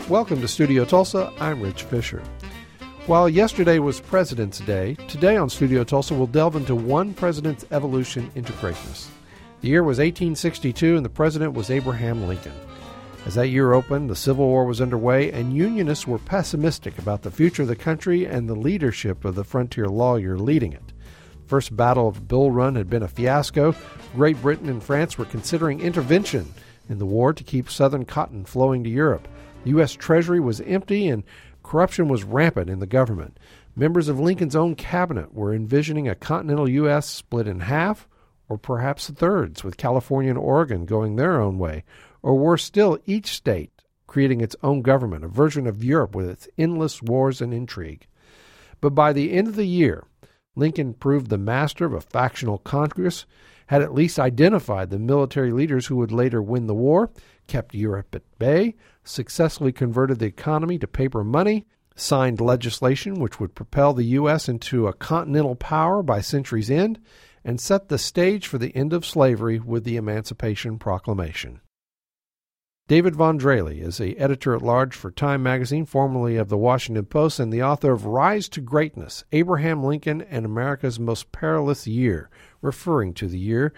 Welcome to Studio Tulsa. I'm Rich Fisher. While yesterday was President's Day, today on Studio Tulsa we'll delve into one president's evolution into greatness. The year was 1862 and the president was Abraham Lincoln. As that year opened, the Civil War was underway and Unionists were pessimistic about the future of the country and the leadership of the frontier lawyer leading it. The First Battle of Bull Run had been a fiasco. Great Britain and France were considering intervention in the war to keep Southern cotton flowing to Europe. The U.S. Treasury was empty and corruption was rampant in the government. Members of Lincoln's own cabinet were envisioning a continental U.S. split in half, or perhaps thirds, with California and Oregon going their own way, or worse still, each state creating its own government, a version of Europe with its endless wars and intrigue. But by the end of the year, Lincoln proved the master of a factional Congress, had at least identified the military leaders who would later win the war, kept Europe at bay, successfully converted the economy to paper money, signed legislation which would propel the U.S. into a continental power by century's end, and set the stage for the end of slavery with the Emancipation Proclamation. David Von Drehle is the editor-at-large for Time magazine, formerly of the Washington Post, and the author of Rise to Greatness, Abraham Lincoln and America's Most Perilous Year, referring to the year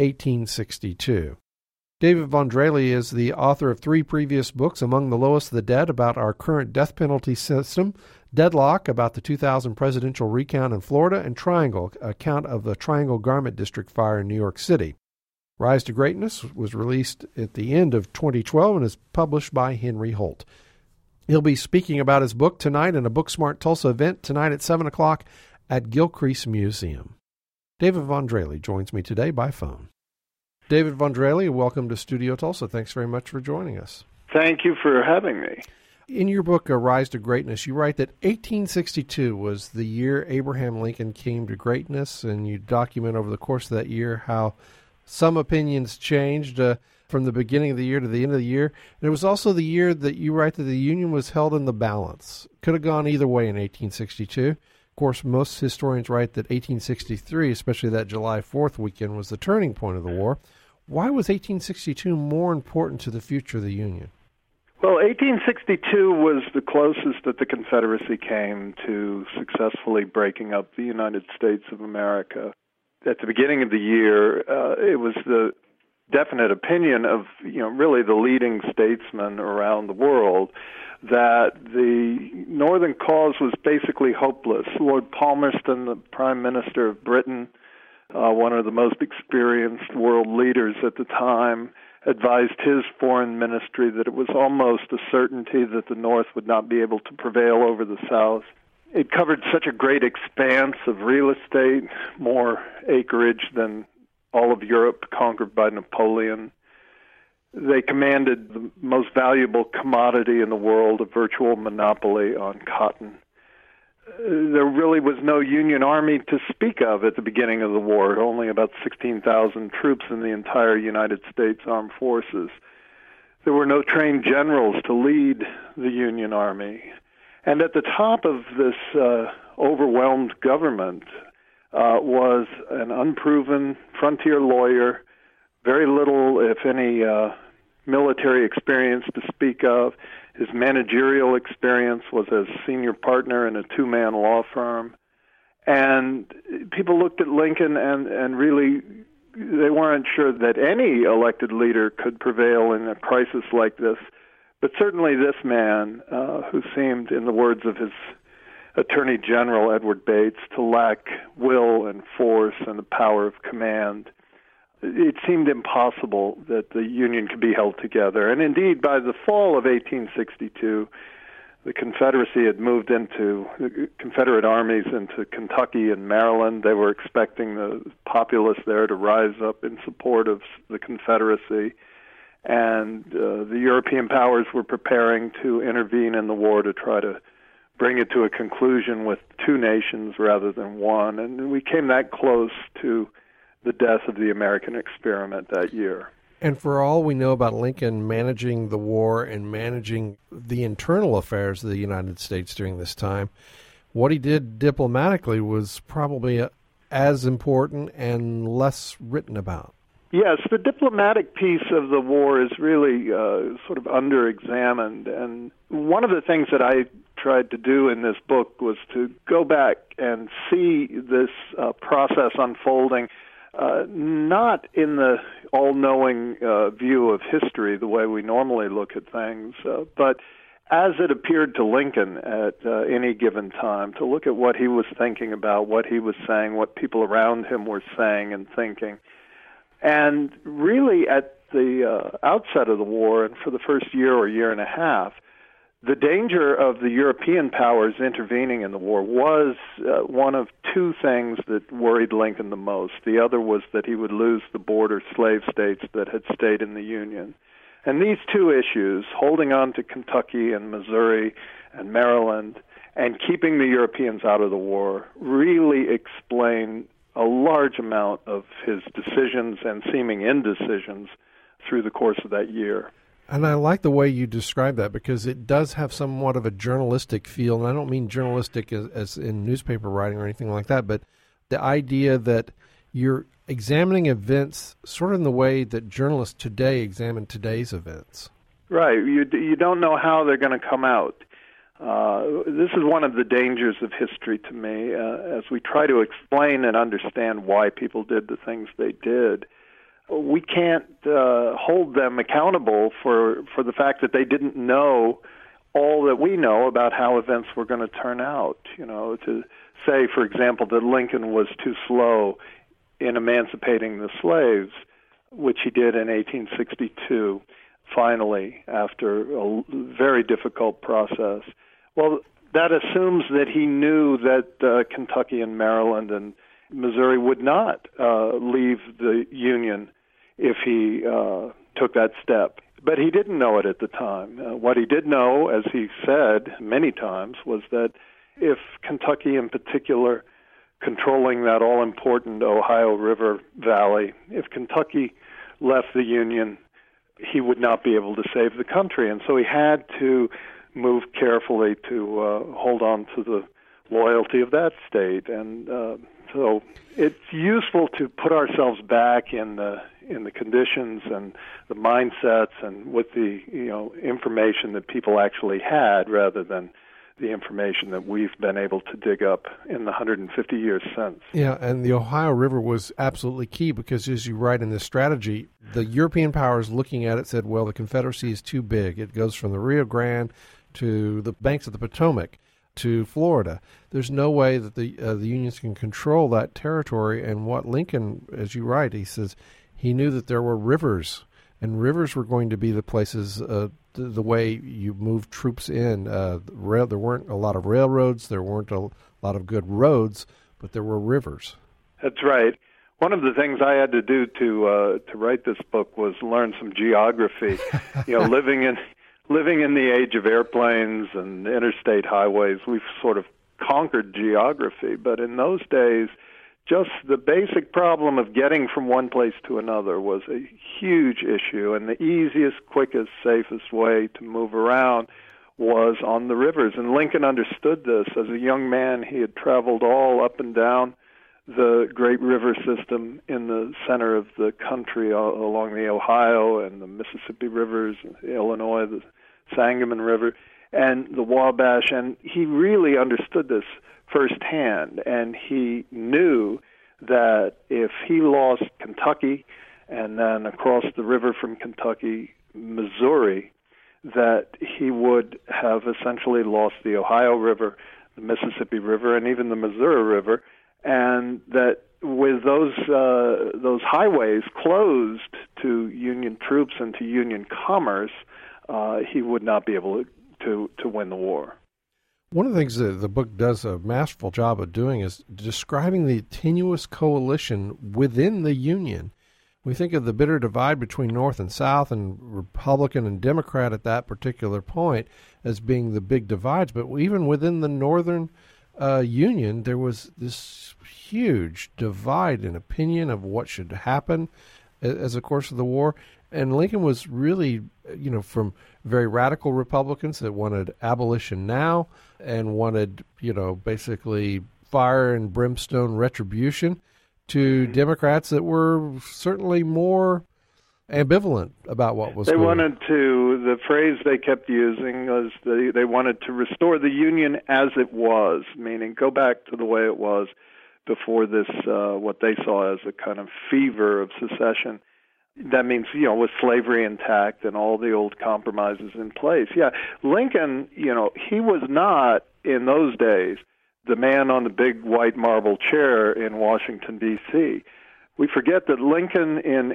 1862. David Von Drehle is the author of 3 previous books, Among the Lowest of the Dead, about our current death penalty system, Deadlock, about the 2000 presidential recount in Florida, and Triangle, account of the Triangle Garment District fire in New York City. Rise to Greatness was released at the end of 2012 and is published by Henry Holt. He'll be speaking about his book tonight in a Booksmart Tulsa event tonight at 7 o'clock at Gilcrease Museum. David Von Drehle joins me today by phone. David Von Drehle, welcome to Studio Tulsa. Thanks very much for joining us. Thank you for having me. In your book, A Rise to Greatness, you write that 1862 was the year Abraham Lincoln came to greatness, and you document over the course of that year how some opinions changed from the beginning of the year to the end of the year. And it was also the year that you write that the Union was held in the balance. Could have gone either way in 1862. Of course, most historians write that 1863, especially that July 4th weekend, was the turning point of the war. Why was 1862 more important to the future of the Union? Well, 1862 was the closest that the Confederacy came to successfully breaking up the United States of America. At the beginning of the year, it was the definite opinion of, really the leading statesmen around the world that the Northern cause was basically hopeless. Lord Palmerston, the Prime Minister of Britain, one of the most experienced world leaders at the time, advised his foreign ministry that it was almost a certainty that the North would not be able to prevail over the South. It covered such a great expanse of real estate, more acreage than all of Europe conquered by Napoleon. They commanded the most valuable commodity in the world, a virtual monopoly on cotton. There really was no Union army to speak of at the beginning of the war, only about 16,000 troops in the entire United States Armed Forces. There were no trained generals to lead the Union army. And at the top of this overwhelmed government was an unproven frontier lawyer, very little, if any, military experience to speak of. His managerial experience was as senior partner in a 2-man law firm. And people looked at Lincoln and really they weren't sure that any elected leader could prevail in a crisis like this. But certainly this man, who seemed, in the words of his Attorney General, Edward Bates, to lack will and force and the power of command, it seemed impossible that the Union could be held together. And indeed, by the fall of 1862, the Confederacy had moved into the Confederate armies into Kentucky and Maryland. They were expecting the populace there to rise up in support of the Confederacy. And the European powers were preparing to intervene in the war to try to bring it to a conclusion with 2 nations rather than one. And we came that close to the death of the American experiment that year. And for all we know about Lincoln managing the war and managing the internal affairs of the United States during this time, what he did diplomatically was probably as important and less written about. Yes, the diplomatic piece of the war is really sort of under-examined. And one of the things that I tried to do in this book was to go back and see this process unfolding, not in the all-knowing view of history, the way we normally look at things, but as it appeared to Lincoln at any given time, to look at what he was thinking about, what he was saying, what people around him were saying and thinking. And really at the outset of the war, and for the first year or year and a half, the danger of the European powers intervening in the war was one of two things that worried Lincoln the most. The other was that he would lose the border slave states that had stayed in the Union. And these two issues, holding on to Kentucky and Missouri and Maryland and keeping the Europeans out of the war, really explain a large amount of his decisions and seeming indecisions through the course of that year. And I like the way you describe that because it does have somewhat of a journalistic feel. And I don't mean journalistic as in newspaper writing or anything like that, but the idea that you're examining events sort of in the way that journalists today examine today's events. Right. You don't know how they're going to come out. This is one of the dangers of history to me, as we try to explain and understand why people did the things they did. We can't hold them accountable for the fact that they didn't know all that we know about how events were going to turn out. You know, to say, for example, that Lincoln was too slow in emancipating the slaves, which he did in 1862, finally, after a very difficult process. Well, that assumes that he knew that Kentucky and Maryland and Missouri would not leave the Union if he took that step. But he didn't know it at the time. What he did know, as he said many times, was that if Kentucky in particular, controlling that all-important Ohio River Valley, if Kentucky left the Union, he would not be able to save the country. And so he had to move carefully to hold on to the loyalty of that state. And so it's useful to put ourselves back in the conditions and the mindsets and with the information that people actually had, rather than the information that we've been able to dig up in the 150 years since. Yeah, and the Ohio River was absolutely key because, as you write in this strategy, the European powers looking at it said, well, the Confederacy is too big. It goes from the Rio Grande to the banks of the Potomac to Florida. There's no way that the Unions can control that territory. And what Lincoln, as you write, he says he knew that there were rivers, and rivers were going to be the places, the way you move troops in. There weren't a lot of railroads, there weren't a lot of good roads, but there were rivers. That's right. One of the things I had to do to write this book was learn some geography. Living in the age of airplanes and interstate highways, we've sort of conquered geography. But in those days, just the basic problem of getting from one place to another was a huge issue. And the easiest, quickest, safest way to move around was on the rivers. And Lincoln understood this. As a young man, he had traveled all up and down the great river system in the center of the country, along the Ohio and the Mississippi rivers, Illinois, the Sangamon River, and the Wabash, and he really understood this firsthand, and he knew that if he lost Kentucky and then across the river from Kentucky, Missouri, that he would have essentially lost the Ohio River, the Mississippi River, and even the Missouri River, and that with those highways closed to Union troops and to Union commerce, he would not be able to win the war. One of the things that the book does a masterful job of doing is describing the tenuous coalition within the Union. We think of the bitter divide between North and South and Republican and Democrat at that particular point as being the big divides, but even within the Northern Union, there was this huge divide in opinion of what should happen as the course of the war. And Lincoln was really, from very radical Republicans that wanted abolition now and wanted, basically fire and brimstone retribution, to Democrats that were certainly more ambivalent about what was they going on. wanted to, the phrase they kept using was they wanted to restore the Union as it was, meaning go back to the way it was before this, what they saw as a kind of fever of secession. That means, with slavery intact and all the old compromises in place. Yeah, Lincoln, he was not, in those days, the man on the big white marble chair in Washington, D.C. We forget that Lincoln in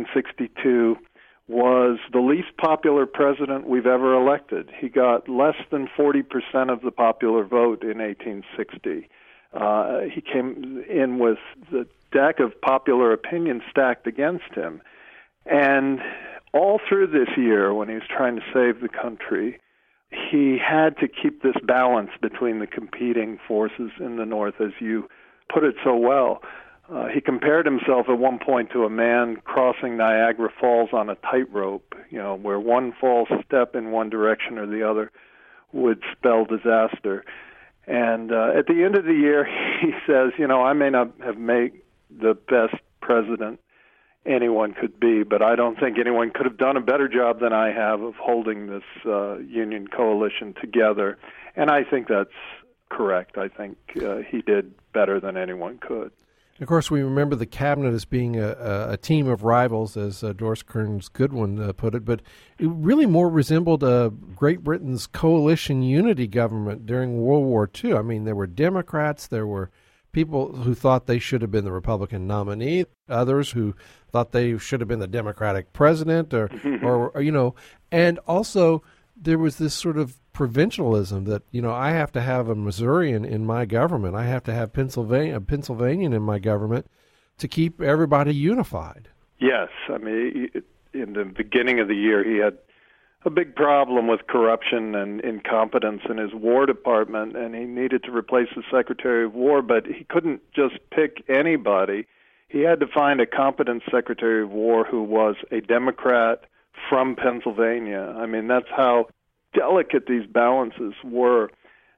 1862 was the least popular president we've ever elected. He got less than 40% of the popular vote in 1860. He came in with the deck of popular opinion stacked against him. And all through this year, when he was trying to save the country, he had to keep this balance between the competing forces in the North, as you put it so well. He compared himself at one point to a man crossing Niagara Falls on a tightrope, where one false step in one direction or the other would spell disaster. And at the end of the year, he says, I may not have made the best president anyone could be, but I don't think anyone could have done a better job than I have of holding this Union coalition together. And I think that's correct. I think he did better than anyone could. Of course, we remember the cabinet as being a team of rivals, as Doris Kearns Goodwin put it, but it really more resembled Great Britain's coalition unity government during World War II. I mean, there were Democrats, there were people who thought they should have been the Republican nominee, others who thought they should have been the Democratic president, or and also there was this sort of provincialism that, I have to have a Missourian in my government. I have to have a Pennsylvanian in my government to keep everybody unified. Yes. I mean, in the beginning of the year, he had a big problem with corruption and incompetence in his War Department, and he needed to replace the Secretary of War, but he couldn't just pick anybody. He had to find a competent Secretary of War who was a Democrat from Pennsylvania. I mean, that's how delicate these balances were.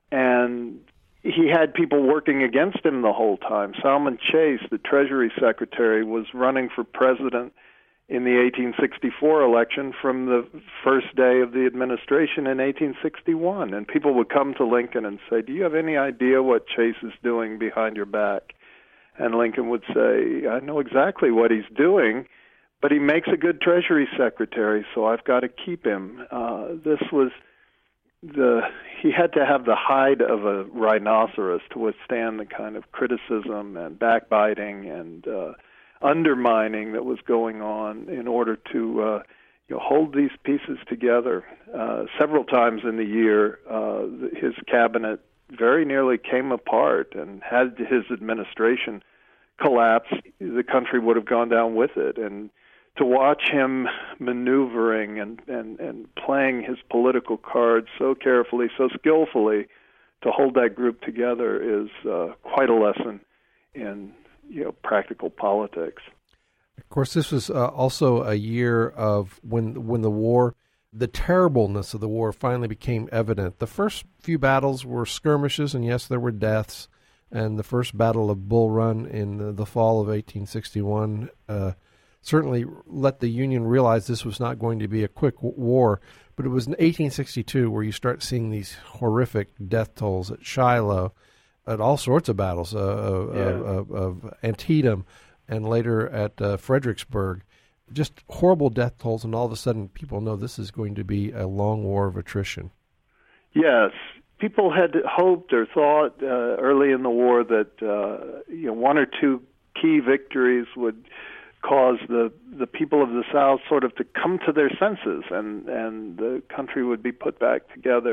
And he had people working against him the whole time. Salmon Chase, the Treasury Secretary, was running for president in the 1864 election from the first day of the administration in 1861. And people would come to Lincoln and say, do you have any idea what Chase is doing behind your back? And Lincoln would say, I know exactly what he's doing, but he makes a good Treasury Secretary, so I've got to keep him. He had to have the hide of a rhinoceros to withstand the kind of criticism and backbiting and undermining that was going on in order to hold these pieces together. Several times in the year, his cabinet very nearly came apart, and had his administration collapsed, the country would have gone down with it. And to watch him maneuvering and playing his political cards so carefully, so skillfully, to hold that group together is quite a lesson in practical politics. Of course, this was also a year of when the war, the terribleness of the war finally became evident. The first few battles were skirmishes, and yes, there were deaths. And the first Battle of Bull Run in the fall of 1861 certainly let the Union realize this was not going to be a quick war. But it was in 1862 where you start seeing these horrific death tolls at Shiloh, at all sorts of battles, of Antietam, and later at Fredericksburg. Just horrible death tolls, and all of a sudden people know this is going to be a long war of attrition. Yes. People had hoped or thought early in the war that one or two key victories would cause the people of the South sort of to come to their senses, and the country would be put back together.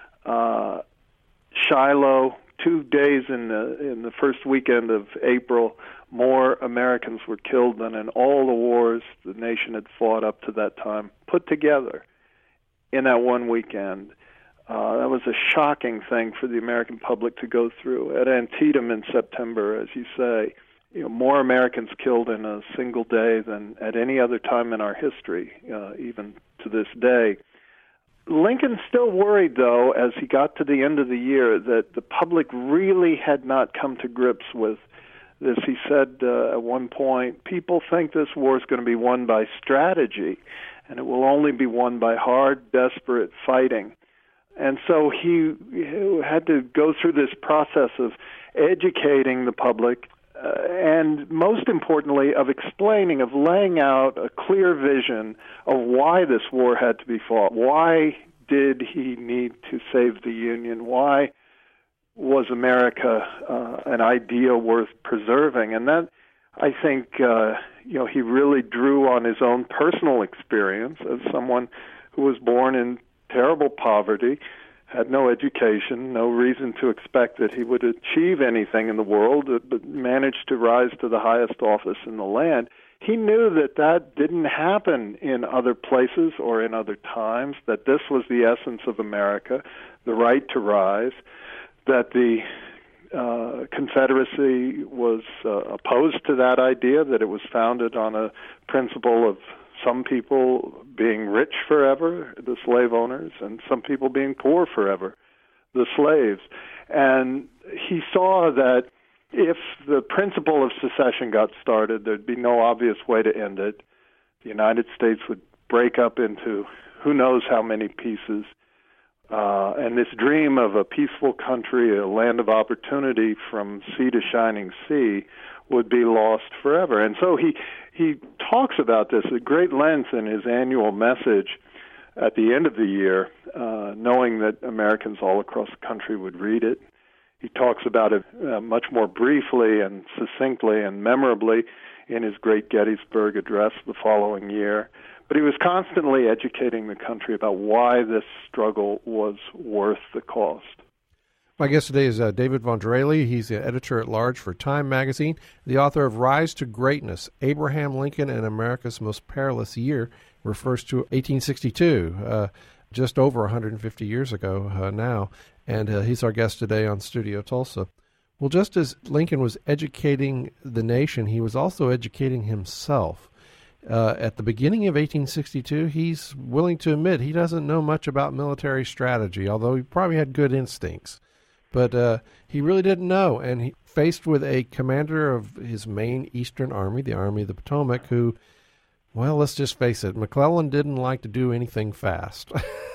Shiloh, 2 days in the first weekend of April, more Americans were killed than in all the wars the nation had fought up to that time, put together in that one weekend. That was a shocking thing for the American public to go through. At Antietam in September, as you say, more Americans killed in a single day than at any other time in our history, even to this day. Lincoln still worried, though, as he got to the end of the year, that the public really had not come to grips with this. He said at one point, people think this war is going to be won by strategy, and it will only be won by hard, desperate fighting. And so he had to go through this process of educating the public and, most importantly, of explaining, of laying out a clear vision of why this war had to be fought. Why did he need to save the Union? Why was America an ideal worth preserving? And that, I think, he really drew on his own personal experience as someone who was born in terrible poverty, had no education, no reason to expect that he would achieve anything in the world, but managed to rise to the highest office in the land. He knew that that didn't happen in other places or in other times, that this was the essence of America, the right to rise, that the Confederacy was opposed to that idea, that it was founded on a principle of some people being rich forever, the slave owners, and some people being poor forever, the slaves. And he saw that if the principle of secession got started, there'd be no obvious way to end it. The United States would break up into who knows how many pieces. And this dream of a peaceful country, a land of opportunity from sea to shining sea, would be lost forever. And so he talks about this at great length in his annual message at the end of the year, knowing that Americans all across the country would read it. He talks about it much more briefly and succinctly and memorably in his great Gettysburg Address the following year. But he was constantly educating the country about why this struggle was worth the cost. My guest today is David Von Drehle. He's the editor-at-large for Time magazine, the author of Rise to Greatness, Abraham Lincoln and America's Most Perilous Year, refers to 1862, just over 150 years ago now, and he's our guest today on Studio Tulsa. Well, just as Lincoln was educating the nation, he was also educating himself. At the beginning of 1862, he's willing to admit he doesn't know much about military strategy, although he probably had good instincts. But he really didn't know, and he faced with a commander of his main Eastern Army, the Army of the Potomac, who, well, let's just face it, McClellan didn't like to do anything fast.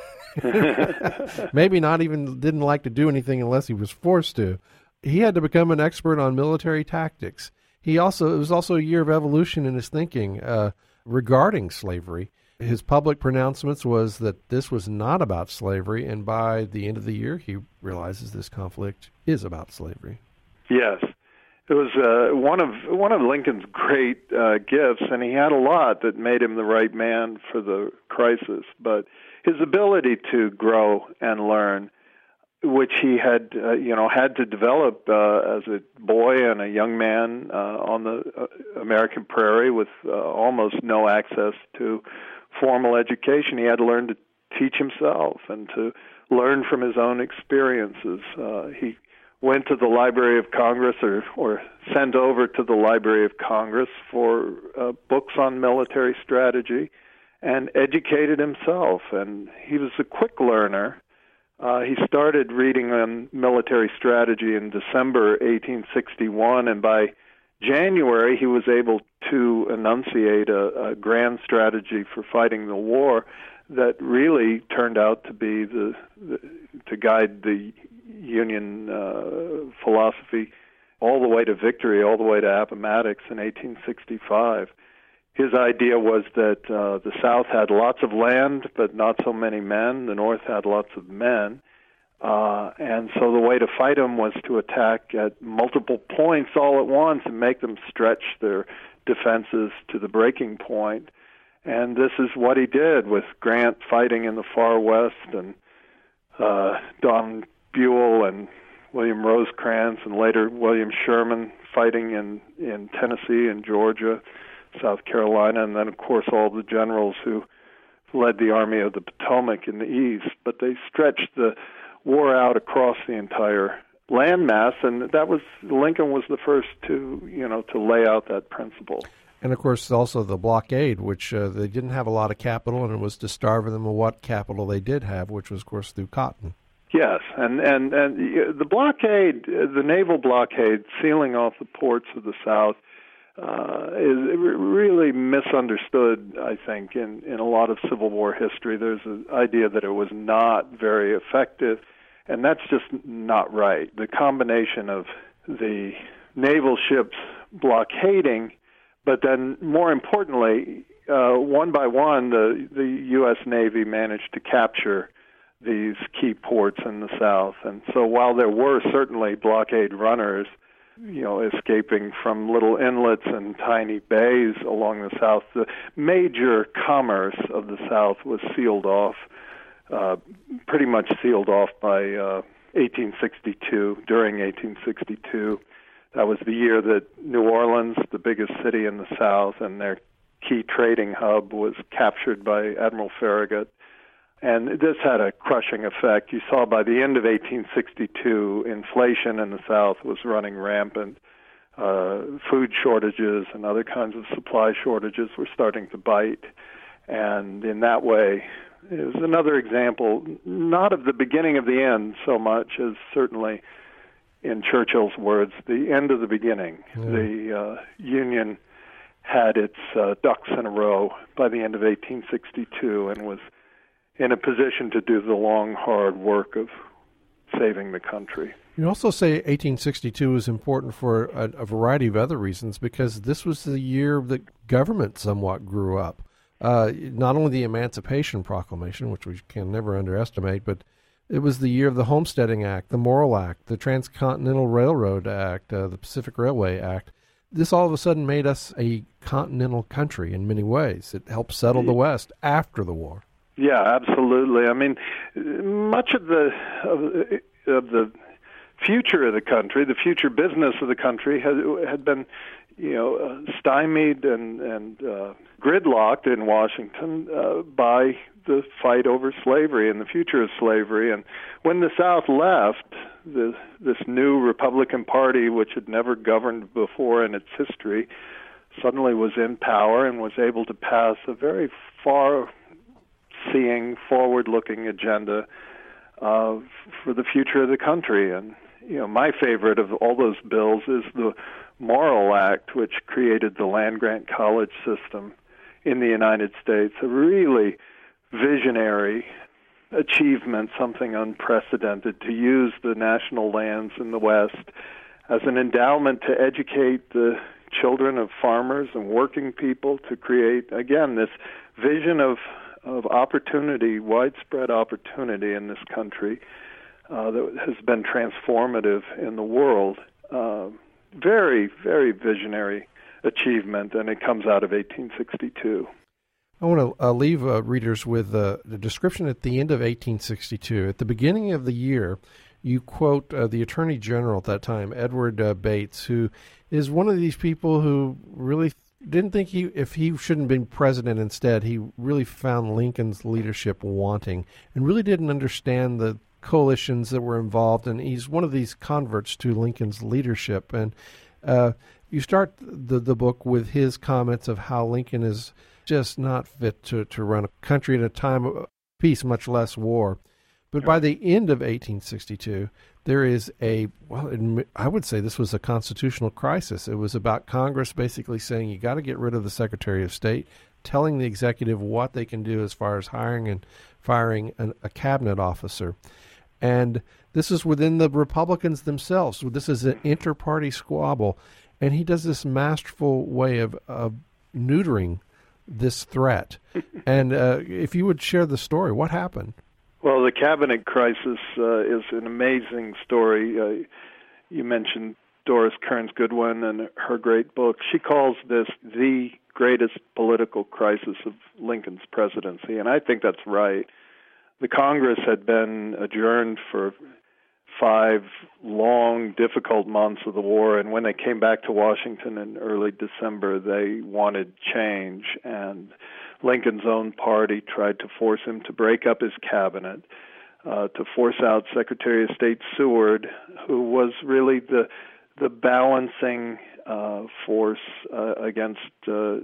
Maybe not even didn't like to do anything unless he was forced to. He had to become an expert on military tactics. It was also a year of evolution in his thinking regarding slavery. His public pronouncements was that this was not about slavery, and by the end of the year, he realizes this conflict is about slavery. Yes. It was one of Lincoln's great gifts, and he had a lot that made him the right man for the crisis. But his ability to grow and learn, which he had to develop as a boy and a young man on the American prairie with almost no access to formal education. He had to learn to teach himself and to learn from his own experiences. He went to the Library of Congress or sent over to the Library of Congress for books on military strategy and educated himself. And he was a quick learner. He started reading on military strategy in December 1861, and by January he was able to enunciate a grand strategy for fighting the war that really turned out to be to guide the Union philosophy all the way to victory, all the way to Appomattox in 1865. His idea was that the South had lots of land, but not so many men. The North had lots of men. And so the way to fight them was to attack at multiple points all at once and make them stretch their defenses to the breaking point. And this is what he did with Grant fighting in the far west and Don Buell and William Rosecrans and later William Sherman fighting in Tennessee and Georgia, South Carolina, and then, of course, all the generals who led the Army of the Potomac in the east. But they stretched the war out across the entire landmass, and Lincoln was the first to lay out that principle. And, of course, also the blockade, which they didn't have a lot of capital, and it was to starve them of what capital they did have, which was, of course, through cotton. Yes, and the blockade, the naval blockade, sealing off the ports of the South, is really misunderstood, I think, in a lot of Civil War history. There's an idea that it was not very effective, and that's just not right. The combination of the naval ships blockading, but then more importantly, one by one, the U.S. Navy managed to capture these key ports in the South. And so while there were certainly blockade runners, escaping from little inlets and tiny bays along the South, the major commerce of the South was sealed off, pretty much sealed off by 1862, during 1862. That was the year that New Orleans, the biggest city in the South, and their key trading hub was captured by Admiral Farragut. And this had a crushing effect. You saw by the end of 1862, inflation in the South was running rampant. Food shortages and other kinds of supply shortages were starting to bite. And in that way, it was another example, not of the beginning of the end so much as certainly, in Churchill's words, the end of the beginning. Yeah. The Union had its ducks in a row by the end of 1862 and was in a position to do the long, hard work of saving the country. You also say 1862 is important for a variety of other reasons, because this was the year that government somewhat grew up. Not only the Emancipation Proclamation, which we can never underestimate, but it was the year of the Homesteading Act, the Morrill Act, the Transcontinental Railroad Act, the Pacific Railway Act. This all of a sudden made us a continental country in many ways. It helped settle the West after the war. Yeah, absolutely. I mean, much of the future of the country, the future business of the country, had been, stymied and gridlocked in Washington by the fight over slavery and the future of slavery. And when the South left, this new Republican Party, which had never governed before in its history, suddenly was in power and was able to pass a very far-seeing, forward-looking agenda for the future of the country. And my favorite of all those bills is the Morrill Act, which created the land-grant college system in the United States, a really visionary achievement, something unprecedented, to use the national lands in the West as an endowment to educate the children of farmers and working people, to create, again, this vision of opportunity, widespread opportunity in this country that has been transformative in the world. Very, very visionary achievement, and it comes out of 1862. I want to leave readers with the description at the end of 1862. At the beginning of the year, you quote the Attorney General at that time, Edward Bates, who is one of these people who really didn't think if he shouldn't be president instead, he really found Lincoln's leadership wanting and really didn't understand the coalitions that were involved. And he's one of these converts to Lincoln's leadership. And you start the book with his comments of how Lincoln is just not fit to run a country at a time of peace, much less war. But by the end of 1862, there is I would say this was a constitutional crisis. It was about Congress basically saying you got to get rid of the Secretary of State, telling the executive what they can do as far as hiring and firing a cabinet officer. And this is within the Republicans themselves. So this is an inter-party squabble. And he does this masterful way of neutering this threat. And if you would share the story, what happened? Well, the cabinet crisis is an amazing story. You mentioned Doris Kearns Goodwin and her great book. She calls this the greatest political crisis of Lincoln's presidency, and I think that's right. The Congress had been adjourned for 5 long, difficult months of the war, and when they came back to Washington in early December, they wanted change, and Lincoln's own party tried to force him to break up his cabinet, to force out Secretary of State Seward, who was really the balancing force against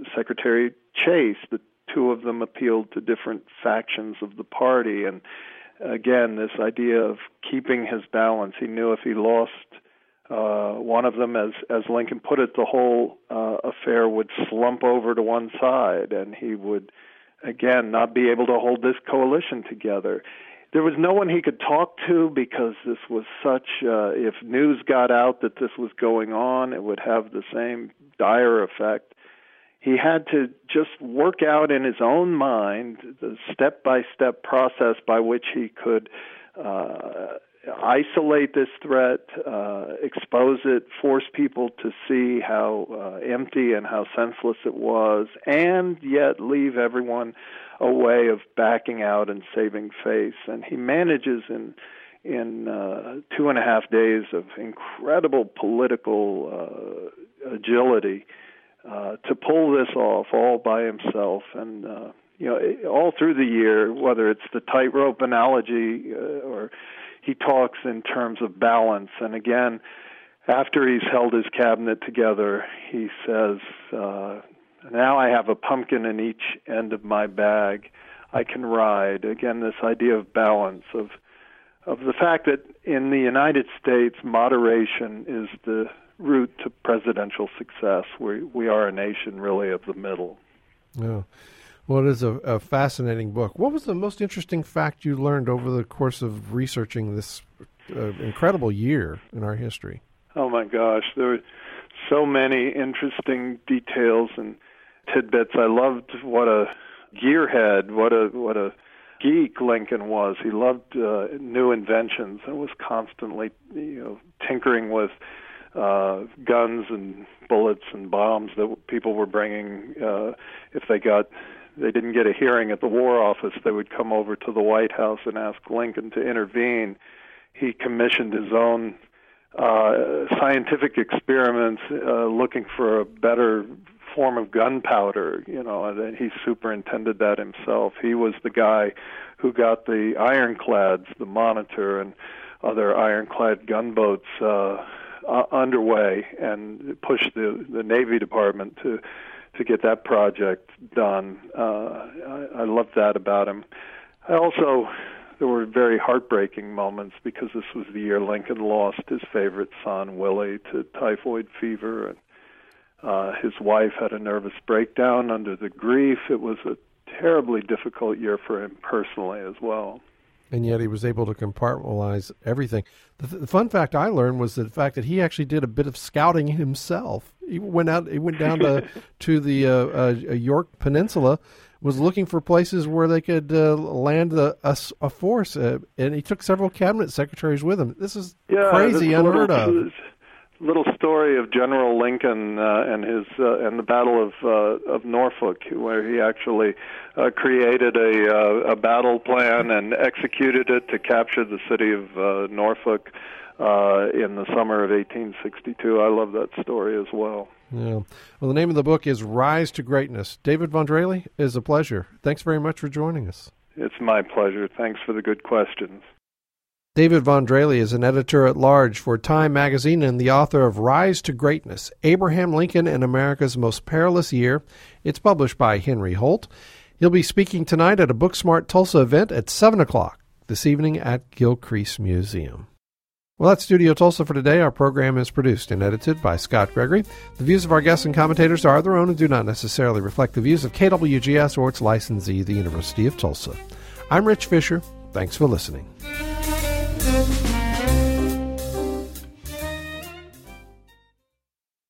Secretary Chase. The two of them appealed to different factions of the party, and again, this idea of keeping his balance. He knew if he lost one of them, as Lincoln put it, the whole affair would slump over to one side, and he would, again, not be able to hold this coalition together. There was no one he could talk to because this was such, if news got out that this was going on, it would have the same dire effect. He had to just work out in his own mind the step-by-step process by which he could isolate this threat, expose it, force people to see how empty and how senseless it was, and yet leave everyone a way of backing out and saving face. And he manages in 2.5 days of incredible political agility to pull this off all by himself. And all through the year, whether it's the tightrope analogy or he talks in terms of balance. And again, after he's held his cabinet together, he says, now I have a pumpkin in each end of my bag. I can ride. Again, this idea of balance, of the fact that in the United States, moderation is the route to presidential success. We are a nation really of the middle. Yeah. Well, it is a fascinating book. What was the most interesting fact you learned over the course of researching this incredible year in our history? Oh, my gosh. There were so many interesting details and tidbits. I loved what a gearhead, what a geek Lincoln was. He loved new inventions and was constantly tinkering with guns and bullets and bombs that people were bringing. If they didn't get a hearing at the War Office, they would come over to the White House and ask Lincoln to intervene. He commissioned his own scientific experiments looking for a better form of gunpowder, and then he superintended that himself. He was the guy who got the ironclads, the Monitor, and other ironclad gunboats underway and pushed the Navy Department to get that project done. I loved that about him. There were very heartbreaking moments because this was the year Lincoln lost his favorite son, Willie, to typhoid fever, and his wife had a nervous breakdown under the grief. It was a terribly difficult year for him personally as well. And yet he was able to compartmentalize everything. The fun fact I learned was the fact that he actually did a bit of scouting himself. He went down to the York Peninsula, was looking for places where they could land a force, and he took several cabinet secretaries with him. This is crazy, unheard of. Little story of General Lincoln and the Battle of Norfolk, where he actually created a battle plan and executed it to capture the city of Norfolk in the summer of 1862. I love that story as well. Yeah. Well, the name of the book is Rise to Greatness. David Vendrelli, it is a pleasure. Thanks very much for joining us. It's my pleasure. Thanks for the good questions. David Vendrelli is an editor-at-large for Time magazine and the author of Rise to Greatness, Abraham Lincoln and America's Most Perilous Year. It's published by Henry Holt. He'll be speaking tonight at a Booksmart Tulsa event at 7 o'clock this evening at Gilcrease Museum. Well, that's Studio Tulsa for today. Our program is produced and edited by Scott Gregory. The views of our guests and commentators are their own and do not necessarily reflect the views of KWGS or its licensee, the University of Tulsa. I'm Rich Fisher. Thanks for listening.